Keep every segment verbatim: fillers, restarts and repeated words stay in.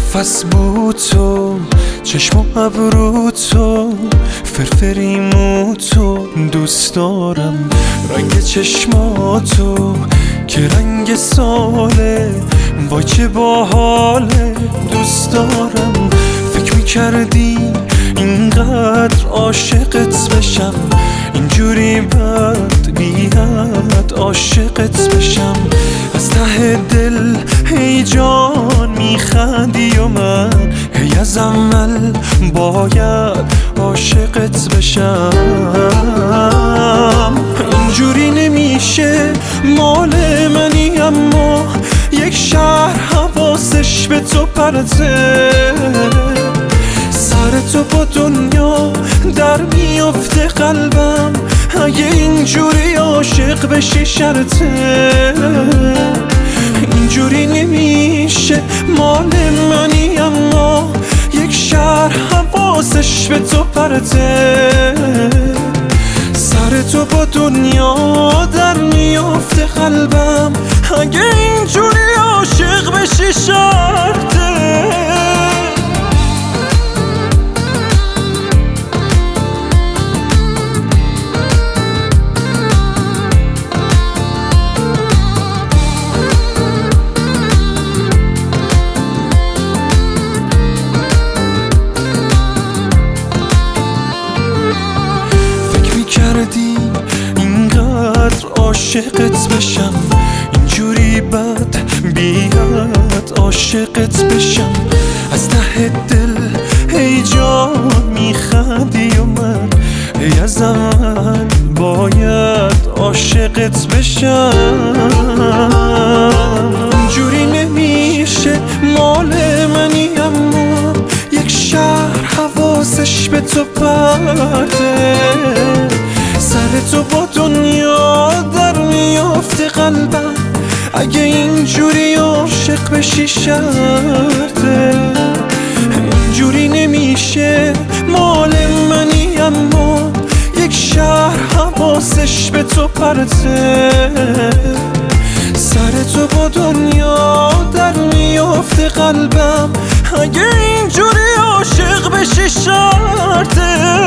نفس بود تو، چشم و ابرو تو، فرفری مو تو، دوست دارم رنگ چشماتو که رنگ ساله، وای چه باحاله، دوست دارم. فکر میکردی اینقدر عاشقت بشم، اینجوری بد بیاد عاشقت بشم. از ته دل هی جان میخندی و من هی از اول باید عاشقت بشم. اینجوری نمیشه، مال منی اما یک شهر حواسش به تو پرته، سر تو با دنیا در میفته قلبم، اگه اینجوری عاشق بشی شرطه. اینجوری نمیشه، مال منی اما یک شهر حواسش به تو پرته، سر تو با دنیا در میفته قلبم، اگه اینجوری عاشق بشی شرطه. اینقدر عاشقت بشم، اینجوری بد بیاد عاشقت بشم. از ته دل هی جان میخندی و من هی از اول باید عاشقت بشم. اینجوری نمیشه، مال منی اما یک شهر حواسش به تو پرته، سر تو با دنیا در میفته قلبم، اگه اینجوری عاشق بشی شرطه. اینجوری نمیشه، مال منی اما یک شهر حواسش به تو پرته، سر تو با دنیا در میفته قلبم، اگه اینجوری عاشق بشی شرطه.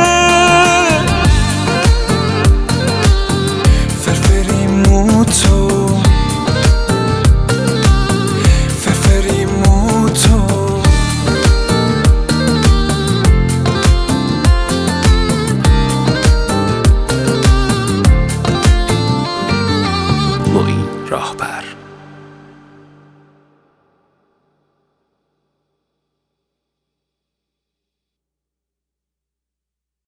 فرفری مو تو، فرفری مو تو، معین راهبر.